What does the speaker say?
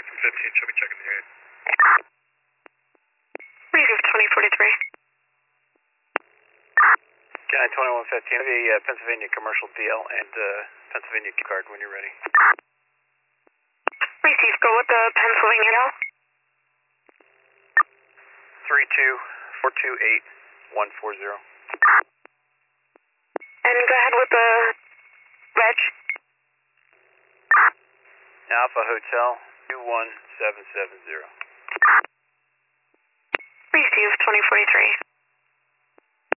from 15, she'll be checking the area. Receive 2043. Sky 2115, have a Pennsylvania commercial DL and Pennsylvania card when you're ready. Receive, go with the Pennsylvania now. 32428-140. And go ahead with the reg. Alpha Hotel 21770. Receive 2043.